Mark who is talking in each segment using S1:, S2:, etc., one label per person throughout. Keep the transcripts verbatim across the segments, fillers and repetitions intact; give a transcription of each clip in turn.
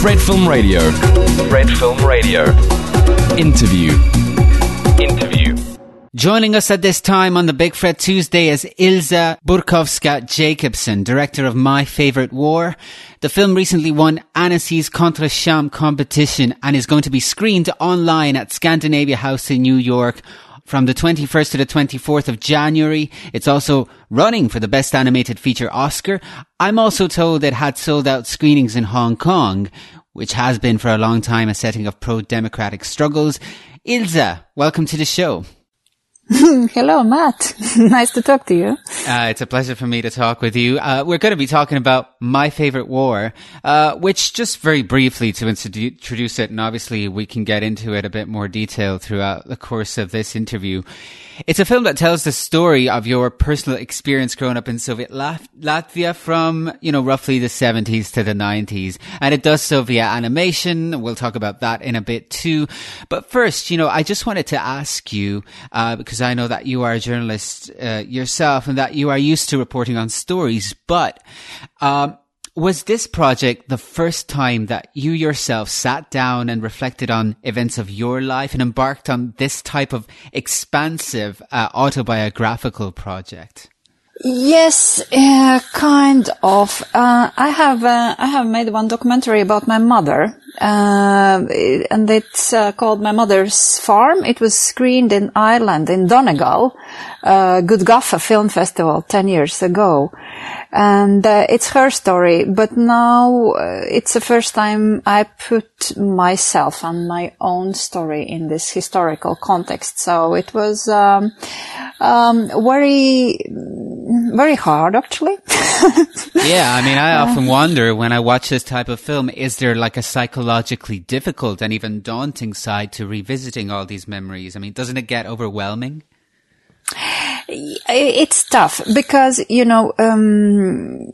S1: Red Film Radio. Red Film Radio. Interview. Interview.
S2: Joining us at this time on the Big Fred Tuesday is Ilse Burkowska-Jacobson, director of My Favorite War. The film recently won Annecy's Contre Champ competition and is going to be screened online at Scandinavia House in New York from the twenty-first to the twenty-fourth of January. It's also running for the Best Animated Feature Oscar. I'm also told it had sold out screenings in Hong Kong, which has been for a long time a setting of pro-democratic struggles. Ilse, welcome to the show.
S3: Hello, Matt. Nice to talk to you.
S2: Uh, it's a pleasure for me to talk with you. Uh, we're going to be talking about My Favorite War, uh, which just very briefly to introduce it, and obviously we can get into it a bit more detail throughout the course of this interview. It's a film that tells the story of your personal experience growing up in Soviet Lat- Latvia from, you know, roughly the seventies to the nineties. And it does so via animation. We'll talk about that in a bit too. But first, you know, I just wanted to ask you, uh, because I know that you are a journalist uh, yourself and that you are used to reporting on stories, but um, was this project the first time that you yourself sat down and reflected on events of your life and embarked on this type of expansive uh, autobiographical project?
S3: Yes, uh, kind of. Uh, I have uh, I have made one documentary about my mother, uh, and it's uh, called My Mother's Farm. It was screened in Ireland, in Donegal, uh, Good Gaffa Film Festival ten years ago. And uh, it's her story, but now uh, it's the first time I put myself and my own story in this historical context. So it was um, um, very, very hard, actually.
S2: Yeah, I mean, I often wonder when I watch this type of film, is there like a psychologically difficult and even daunting side to revisiting all these memories? I mean, doesn't it get overwhelming?
S3: It's tough because, you know, um,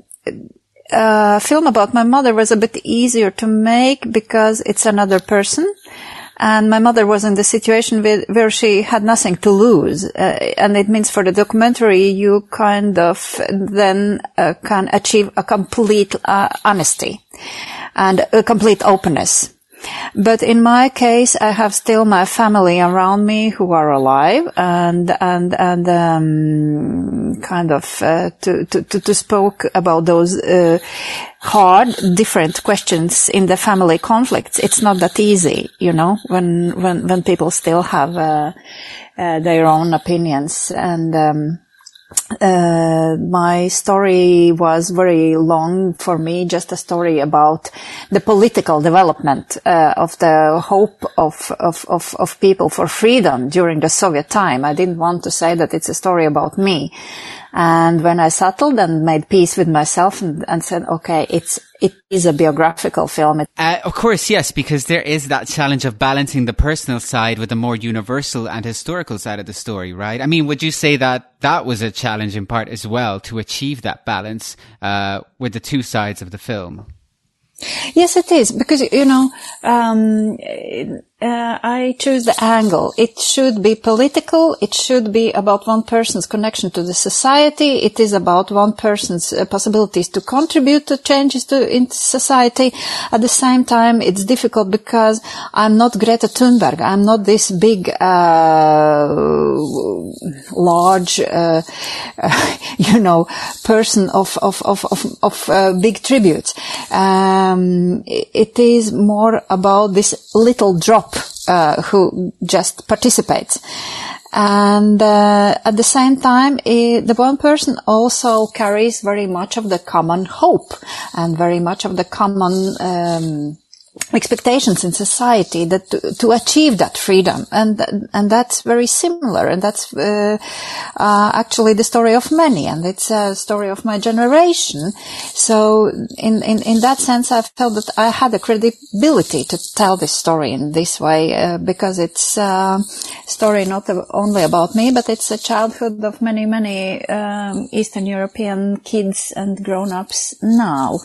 S3: a film about my mother was a bit easier to make because it's another person. And my mother was in the situation where, where she had nothing to lose. Uh, and it means for the documentary, you kind of then uh, can achieve a complete uh, honesty and a complete openness. But in my case, I have still my family around me who are alive and, and, and, um, kind of, uh, to, to, to spoke about those, uh, hard, different questions in the family conflicts. It's not that easy, you know, when, when, when people still have, uh, uh their own opinions and, um, Uh, my story was very long for me, just a story about the political development, uh, of the hope of, of, of, of people for freedom during the Soviet time. I didn't want to say that it's a story about me. And when I settled and made peace with myself and, and said, okay, it's, it is a biographical film.
S2: Uh, of course, yes, because there is that challenge of balancing the personal side with the more universal and historical side of the story, right? I mean, would you say that that was a challenge in part as well to achieve that balance, uh, with the two sides of the film?
S3: Yes, it is, because, you know, um, uh, I choose the angle. It should be political. It should be about one person's connection to the society. It is about one person's uh, possibilities to contribute to changes to in society. At the same time, it's difficult because I'm not Greta Thunberg. I'm not this big, uh, large, uh, uh, you know, person of of of of, of uh, big tributes. Um, Um, it is more about this little drop uh, who just participates. And uh, at the same time, it, the one person also carries very much of the common hope and very much of the common um, expectations in society that to, to achieve that freedom, and and that's very similar, and that's uh, uh, actually the story of many, and it's a story of my generation. So in in in that sense, I felt that I had a credibility to tell this story in this way, uh, because it's a story not only about me, but it's a childhood of many many um, Eastern European kids and grown-ups now.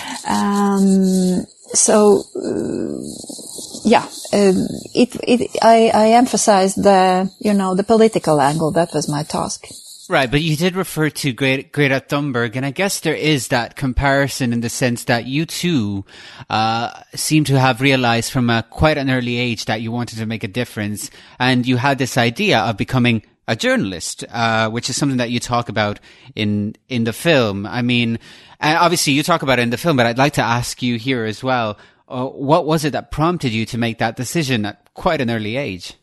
S3: Um, So, uh, yeah, uh, it, it, I, I emphasized the, you know, the political angle. That was my task.
S2: Right, but you did refer to Greta, Greta Thunberg, and I guess there is that comparison in the sense that you too uh seem to have realized from a quite an early age that you wanted to make a difference, and you had this idea of becoming a journalist, uh which is something that you talk about in in the film. I mean, and obviously you talk about it in the film, but I'd like to ask you here as well, uh, what was it that prompted you to make that decision at quite an early age?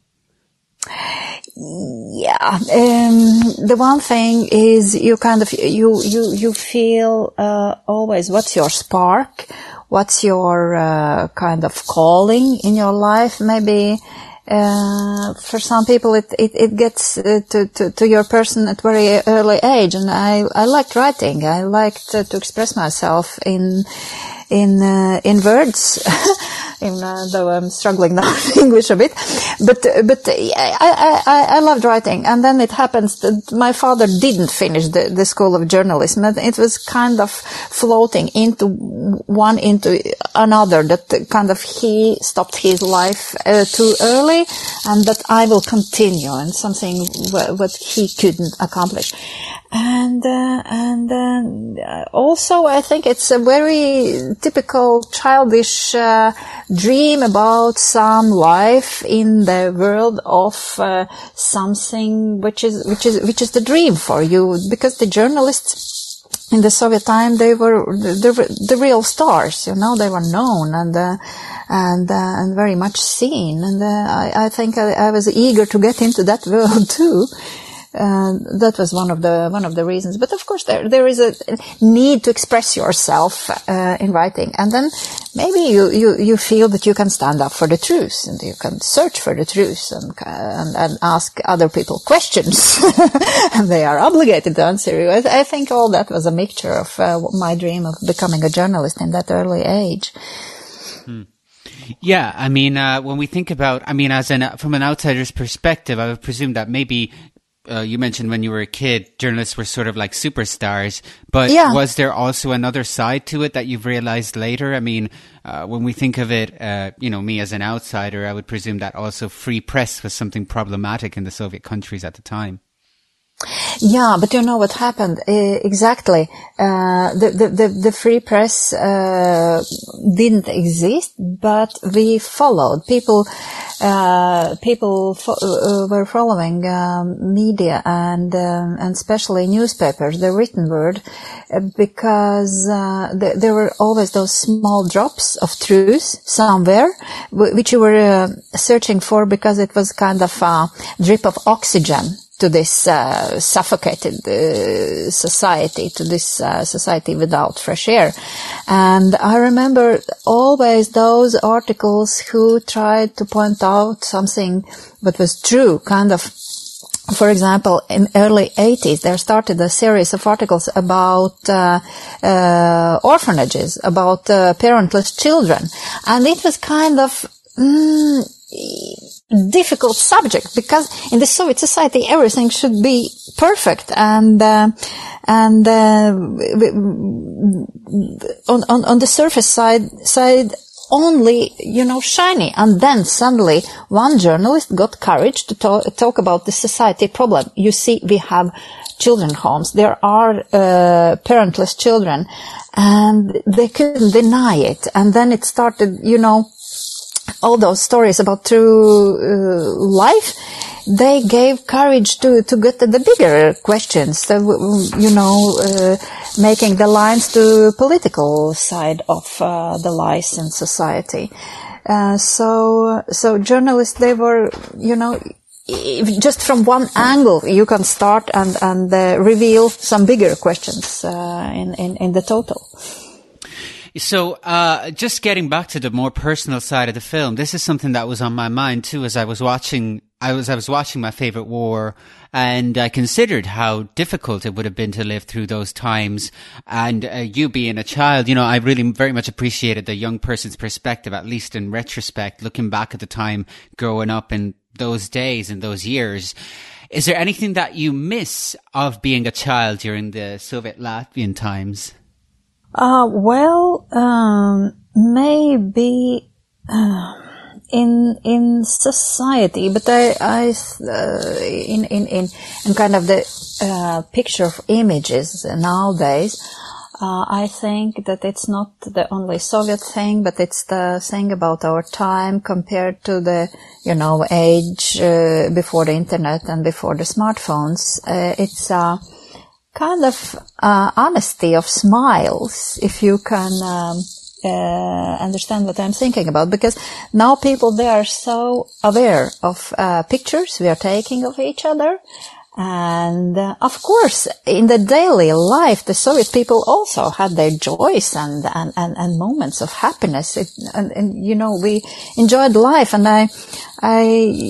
S3: Yeah, um, the one thing is you kind of, you, you, you feel, uh, always what's your spark, what's your, uh, kind of calling in your life. Maybe, uh, for some people it, it, it gets uh, to, to, to your person at very early age. And I, I liked writing. I liked uh, to express myself in, in, uh, in words. Even uh, though I'm struggling now with English a bit, but but I, I I I loved writing, and then it happens that my father didn't finish the, the school of journalism. It was kind of floating into one into another. That kind of he stopped his life uh, too early, and that I will continue, and something w- what he couldn't accomplish. And, uh, and, uh, also I think it's a very typical childish, uh, dream about some life in the world of, uh, something which is, which is, which is the dream for you, because the journalists in the Soviet time, they were the, the real stars, you know, they were known and, uh, and, uh, and very much seen. And, uh, I, I think I, I was eager to get into that world too. Uh, that was one of the one of the reasons. But of course, there there is a need to express yourself uh, in writing, and then maybe you, you you feel that you can stand up for the truth, and you can search for the truth, and and, and ask other people questions, and they are obligated to answer you. I, I think all that was a mixture of uh, my dream of becoming a journalist in that early age.
S2: Hmm. Yeah, I mean, uh, when we think about, I mean, as an from an outsider's perspective, I would presume that maybe. Uh, you mentioned when you were a kid, journalists were sort of like superstars, but
S3: yeah.
S2: Was there also another side to it that you've realized later? I mean, uh, when we think of it, uh, you know, me as an outsider, I would presume that also free press was something problematic in the Soviet countries at the time.
S3: Yeah, but you know what happened? Uh, exactly. Uh, the, the, the, the free press, uh, didn't exist, but we followed. People, uh, people fo- uh, were following, um, media and, um, and especially newspapers, the written word, uh, because, uh, th- there were always those small drops of truth somewhere, w- which you were, uh, searching for because it was kind of a drip of oxygen to this uh, suffocated uh, society, to this uh, society without fresh air. And I remember always those articles who tried to point out something that was true, kind of. For example, in early eighties, there started a series of articles about uh, uh, orphanages, about uh, parentless children. And it was kind of mm, difficult subject, because in the Soviet society everything should be perfect and uh, and uh, on, on on the surface side side only, you know, shiny. And then suddenly one journalist got courage to talk, talk about the society problem. You see, we have children homes, there are uh, parentless children, and they couldn't deny it. And then it started, you know, all those stories about true uh, life, they gave courage to, to get to the bigger questions, so, you know, uh, making the lines to political side of uh, the lies in society. Uh, so, so journalists, they were, you know, if just from one angle you can start and, and uh, reveal some bigger questions uh, in, in, in the total.
S2: So, uh, just getting back to the more personal side of the film, this is something that was on my mind too as I was watching, I was, I was watching My Favorite War, and I considered how difficult it would have been to live through those times. And uh, you being a child, you know, I really very much appreciated the young person's perspective, at least in retrospect, looking back at the time growing up in those days and those years. Is there anything that you miss of being a child during the Soviet Latvian times?
S3: Uh, well, um, maybe, uh, in in society, but I, I uh, in in in in kind of the uh, picture of images nowadays. Uh, I think that it's not the only Soviet thing, but it's the thing about our time compared to the, you know, age uh, before the internet and before the smartphones. Uh, it's a kind of uh, honesty of smiles, if you can um, uh, understand what I'm thinking about. Because now people, they are so aware of uh, pictures we are taking of each other. And, uh, of course, in the daily life, the Soviet people also had their joys and, and, and, and moments of happiness. It, and, and, you know, we enjoyed life. And I, I,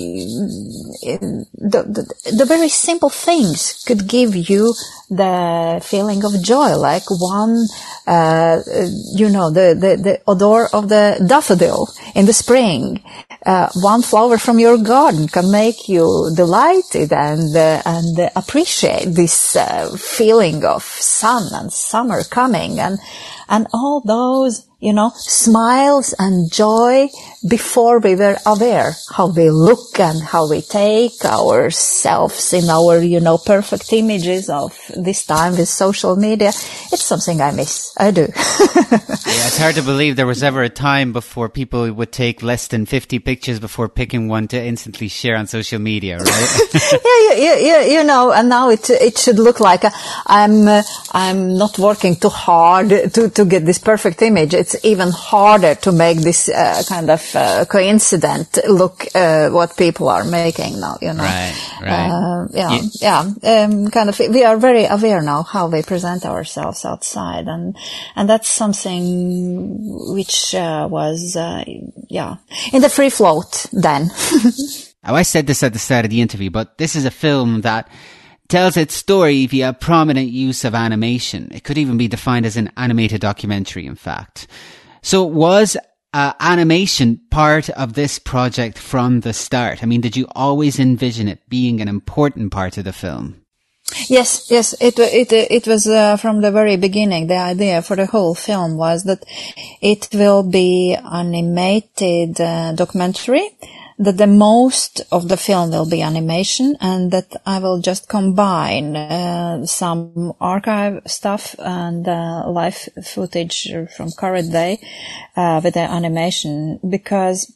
S3: the, the, the very simple things could give you the feeling of joy, like one, uh, you know, the, the, the odor of the daffodil in the spring. Uh, one flower from your garden can make you delighted and, uh, and uh, appreciate this, uh, feeling of sun and summer coming, and, and all those, you know, smiles and joy before we were aware how we look and how we take ourselves in our, you know, perfect images of this time with social media. It's something I miss. I do.
S2: Yeah, it's hard to believe there was ever a time before people would take less than fifty pictures before picking one to instantly share on social media, right?
S3: yeah, yeah, yeah, you know, and now it it should look like a, I'm uh, I'm not working too hard to to get this perfect image. It's even harder to make this uh, kind of uh, coincident look uh, what people are making now, you know.
S2: Right, right.
S3: Uh, yeah, yeah. yeah um, kind of, we are very aware now how we present ourselves outside, and and that's something which uh, was, uh, yeah, in the free float then.
S2: Now, I said this at the start of the interview, but this is a film that tells its story via prominent use of animation. It could even be defined as an animated documentary, in fact. So was uh, animation part of this project from the start? I mean, did you always envision it being an important part of the film?
S3: Yes, yes, it it it was uh, from the very beginning. The idea for the whole film was that it will be animated uh, documentary, that the most of the film will be animation, and that I will just combine uh, some archive stuff and uh, live footage from current day uh, with the animation, because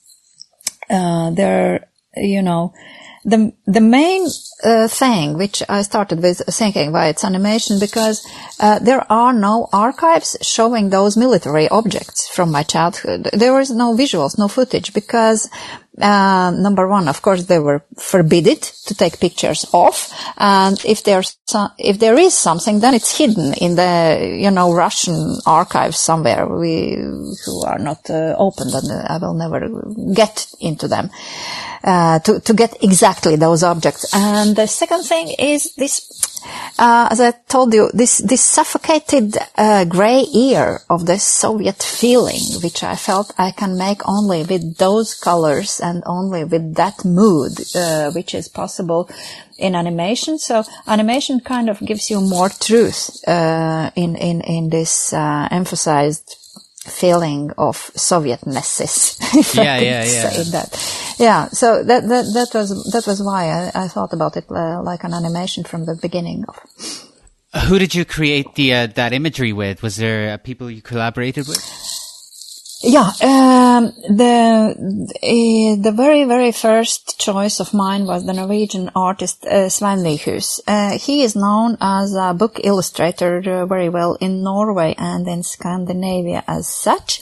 S3: uh, there, you know, the the main uh, thing which I started with thinking why it's animation, because uh, there are no archives showing those military objects from my childhood. There is no visuals, no footage, because uh, number one, of course, they were forbidden to take pictures of, and if there's some, if there is something, then it's hidden in the, you know, Russian archives somewhere, we who are not uh, opened, and uh, I will never get into them. Uh, to, to get exactly those objects. And the second thing is this, uh, as I told you, this, this suffocated, uh, gray ear of the Soviet feeling, which I felt I can make only with those colors and only with that mood, uh, which is possible in animation. So animation kind of gives you more truth, uh, in, in, in this, uh, emphasized feeling of Sovietnesses, if
S2: yeah,
S3: I could
S2: yeah, yeah.
S3: say that. Yeah, so that that that was that was why I, I thought about it uh, like an animation from the beginning of.
S2: Who did you create the uh, that imagery with? Was there uh, people you collaborated with?
S3: Yeah, um, the uh, the very very first choice of mine was the Norwegian artist uh, Svein Nyhus. Uh, he is known as a book illustrator uh, very well in Norway and in Scandinavia as such.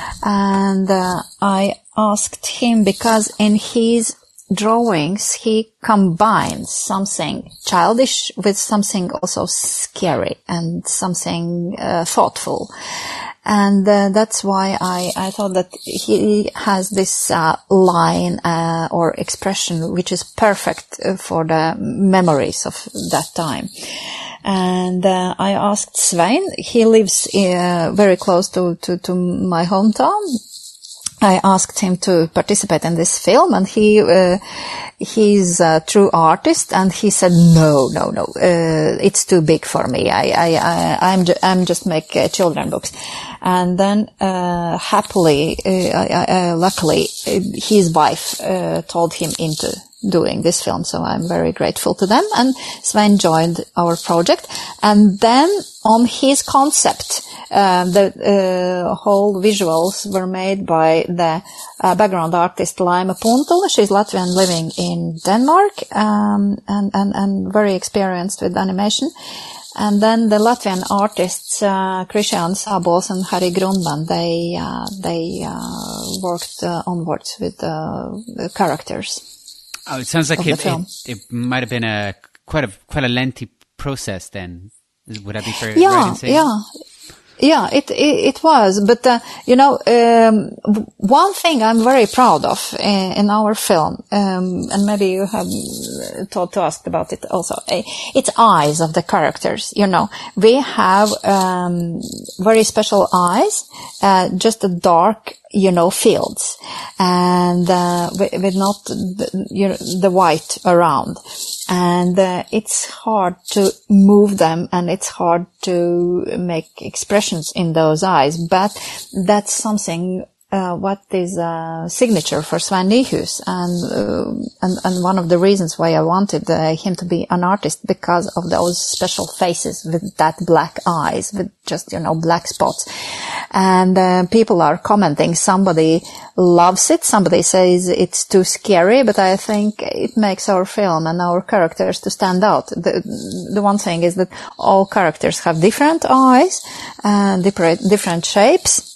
S3: And uh, I asked him because in his drawings he combines something childish with something also scary and something uh, thoughtful. And uh, that's why I, I thought that he has this uh, line uh, or expression which is perfect for the memories of that time. And uh, I asked Svein, he lives uh, very close to, to, to my hometown, I asked him to participate in this film, and he uh, he's a true artist, and he said no, no, no, uh, it's too big for me. I, I, I I'm ju- I'm just make uh, children books, and then uh, happily, uh, uh, uh, luckily, uh, his wife uh, told him into doing this film, so I'm very grateful to them. And Svein joined our project, and then on his concept, uh, the uh, whole visuals were made by the uh, background artist Laima Puntul. She's Latvian living in Denmark, um, and, and, and very experienced with animation. And then the Latvian artists, uh, Christian Sabols and Harry Grundman, they, uh, they, uh, worked uh, onwards with uh, the characters.
S2: Oh, it sounds like it, it, it might have been a quite a quite a lengthy process then. Would I be fair?
S3: Yeah,
S2: right in saying?
S3: yeah. Yeah, it, it, it was. But, uh, you know, um, one thing I'm very proud of in, in our film, um, and maybe you have thought to ask about it also, it's eyes of the characters, you know. We have, um, very special eyes, uh, just a dark, you know, fields, and, uh, with, with not the, you know, the white around. And uh, it's hard to move them, and it's hard to make expressions in those eyes. But that's something uh, what is a signature for Svein Nyhus, and uh, and and one of the reasons why I wanted uh, him to be an artist, because of those special faces with that black eyes, with just, you know, black spots. And uh, people are commenting. Somebody loves it. Somebody says it's too scary, but I think it makes our film and our characters to stand out. The, the one thing is that all characters have different eyes and different, different shapes.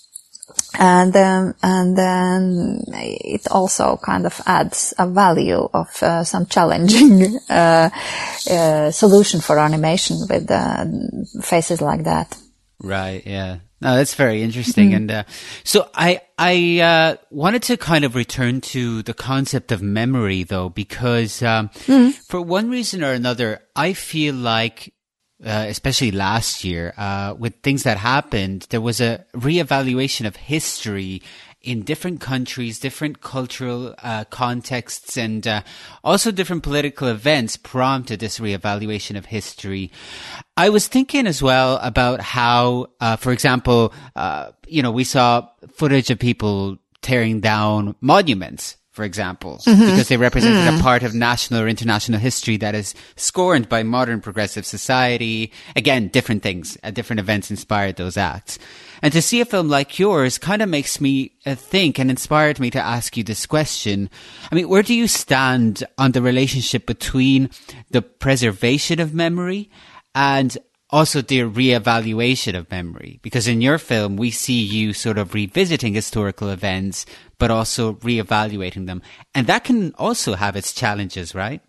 S3: And, um, and then it also kind of adds a value of, uh, some challenging, uh, uh, solution for animation with, uh, faces like that.
S2: Right. Yeah. No, that's very interesting. Mm-hmm. And, uh, so I, I, uh, wanted to kind of return to the concept of memory though, because, um, mm-hmm. for one reason or another, I feel like, Uh, especially last year, uh, with things that happened, there was a reevaluation of history in different countries, different cultural uh, contexts, and uh, also different political events prompted this reevaluation of history. I was thinking as well about how, uh, for example, uh, you know, we saw footage of people tearing down monuments, for example, mm-hmm. because they represented mm. a part of national or international history that is scorned by modern progressive society. Again, different things, uh, different events inspired those acts. And to see a film like yours kind of makes me uh, think and inspired me to ask you this question. I mean, where do you stand on the relationship between the preservation of memory and also the reevaluation of memory? Because in your film, we see you sort of revisiting historical events, but also reevaluating them. And that can also have its challenges, right?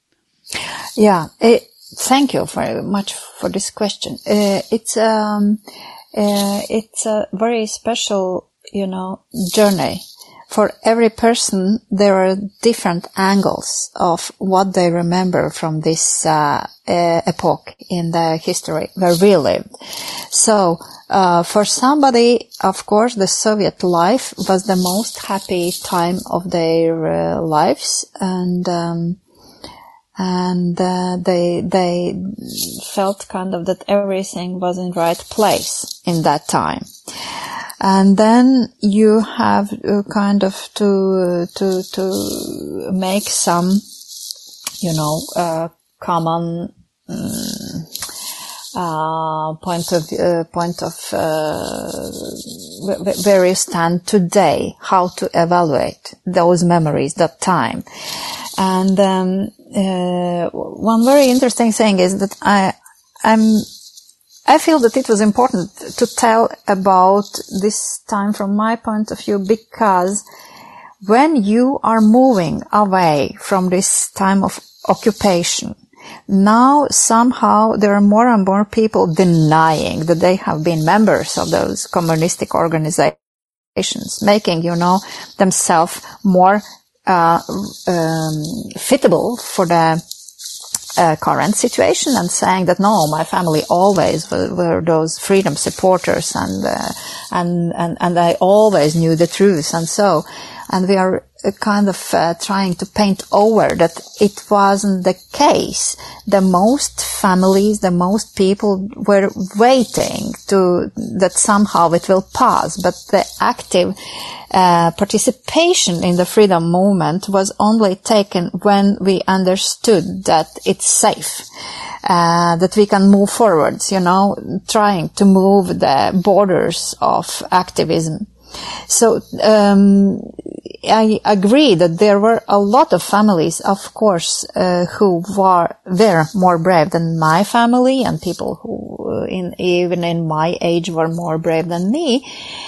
S3: Yeah. It, thank you very much for this question. Uh, it's, um, uh, it's a very special, you know, journey. For every person, there are different angles of what they remember from this uh, uh, epoch in the history where we lived. So, uh, for somebody, of course, the Soviet life was the most happy time of their uh, lives, and um, and uh, they they felt kind of that everything was in right place in that time. And then you have uh, kind of to, uh, to, to make some, you know, uh, common, um, uh, point of, uh, point of, uh, where you stand today, how to evaluate those memories, that time. And, um, uh, one very interesting thing is that I, I'm, I feel that it was important to tell about this time from my point of view, because when you are moving away from this time of occupation, now somehow there are more and more people denying that they have been members of those communistic organizations, making, you know, themselves more uh, um, fittable for the uh, current situation and saying that no, my family always were, were those freedom supporters, and uh, and and and I always knew the truth, and so, and we are kind of uh, trying to paint over that it wasn't the case. The most families, the most people were waiting to that somehow it will pass, but the active uh, participation in the freedom movement was only taken when we understood that it's safe, uh, that we can move forwards, you know, trying to move the borders of activism. So um, I agree that there were a lot of families, of course, uh, who were were more brave than my family, and people who, in even in my age, were more brave than me.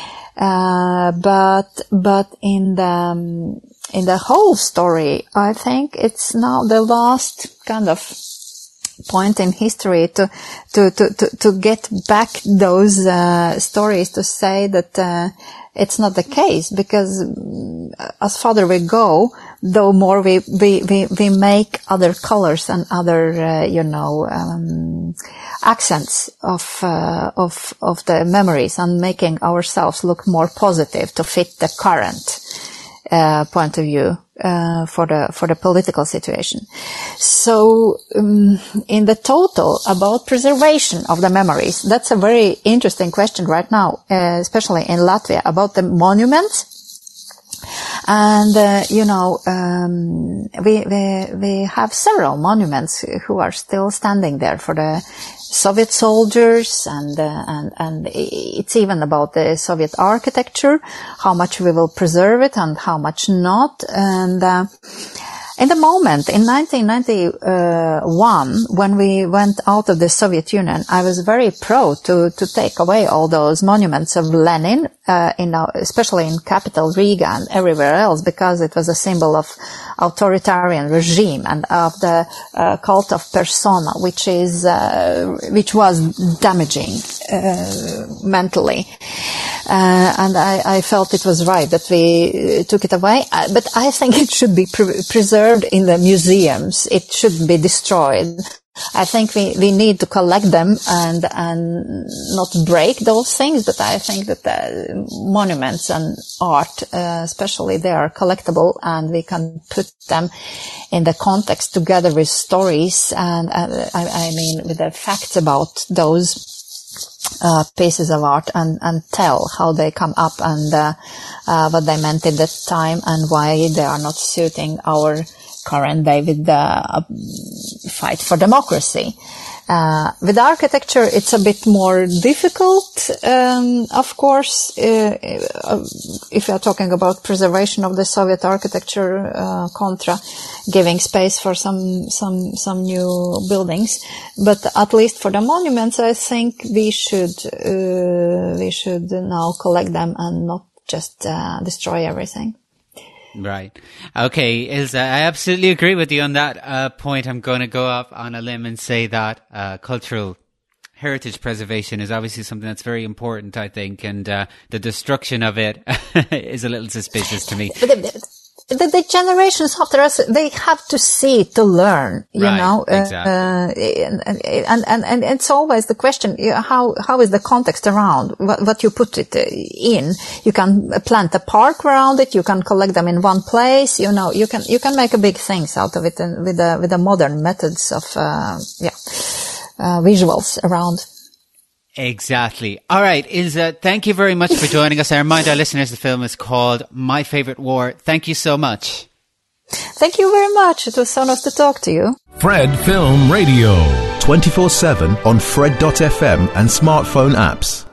S3: Uh, but but in the um, in the whole story, I think it's now the last kind of point in history to to to to, to get back those uh, stories, to say that uh, it's not the case, because as farther we go, the more we we we, we make other colors and other uh, you know um, accents of uh, of of the memories, and making ourselves look more positive to fit the current Uh, point of view uh, for the for the political situation. So, um, in the total, about preservation of the memories, that's a very interesting question right now, uh, especially in Latvia, about the monuments. And uh, you know, um, we we we have several monuments who are still standing there for the Soviet soldiers, and uh, and and it's even about the Soviet architecture, how much we will preserve it and how much not. And uh, in the moment, in nineteen ninety-one, when we went out of the Soviet Union, I was very proud to to take away all those monuments of Lenin, uh, in our, especially in capital Riga and everywhere else, because it was a symbol of authoritarian regime and of the uh, cult of persona, which is uh, which was damaging uh, mentally. Uh, and I, I felt it was right that we took it away. Uh, but I think it should be pre- preserved in the museums. It shouldn't be destroyed. I think we, we need to collect them and, and not break those things, but I think that the monuments and art, uh, especially, they are collectible, and we can put them in the context together with stories and, uh, I, I mean, with the facts about those Uh, pieces of art, and, and tell how they come up, and uh, uh, what they meant at that time, and why they are not suiting our current day with the uh, fight for democracy. Uh, with architecture, it's a bit more difficult, um, of course, uh, uh, if you are talking about preservation of the Soviet architecture, uh, contra giving space for some, some, some new buildings. But at least for the monuments, I think we should, uh, we should now collect them and not just, uh, destroy everything.
S2: Right. Okay, Ilse, I absolutely agree with you on that uh, point. I'm going to go up on a limb and say that uh, cultural heritage preservation is obviously something that's very important, I think, and uh, the destruction of it is a little suspicious to me.
S3: But the, the, the generations after us, they have to see to learn, you
S2: right,
S3: know.
S2: Exactly.
S3: Uh, and, and, and, and it's always the question, how, how is the context around what, what you put it in? You can plant a park around it, you can collect them in one place, you know, you can, you can make a big things out of it, and with the, with the modern methods of, uh, yeah, uh, visuals around.
S2: Exactly. All right, Ilse, thank you very much for joining us. I remind our listeners the film is called My Favorite War. Thank you so much.
S3: Thank you very much. It was so nice to talk to you.
S4: Fred Film Radio. twenty-four seven on Fred dot f m and smartphone apps.